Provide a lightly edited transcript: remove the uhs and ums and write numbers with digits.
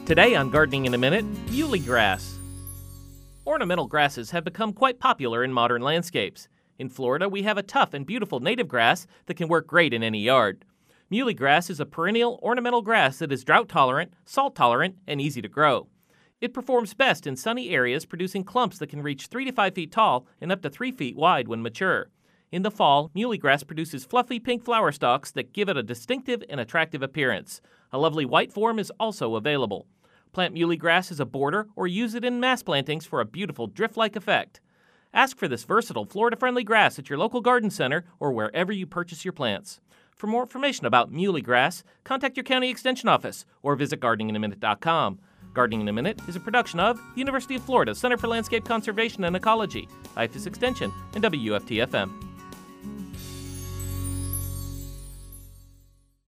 Today on Gardening in a Minute, muhly grass. Ornamental grasses have become quite popular in modern landscapes. In Florida, we have a tough and beautiful native grass that can work great in any yard. Muhly grass is a perennial ornamental grass that is drought-tolerant, salt-tolerant, and easy to grow. It performs best in sunny areas, producing clumps that can reach 3 to 5 feet tall and up to 3 feet wide when mature. In the fall, muhly grass produces fluffy pink flower stalks that give it a distinctive and attractive appearance. A lovely white form is also available. Plant muhly grass as a border or use it in mass plantings for a beautiful drift-like effect. Ask for this versatile Florida-friendly grass at your local garden center or wherever you purchase your plants. For more information about muhly grass, contact your county extension office or visit gardeninginminute.com. Gardening in a Minute is a production of the University of Florida Center for Landscape Conservation and Ecology, IFAS Extension, and WFT-FM.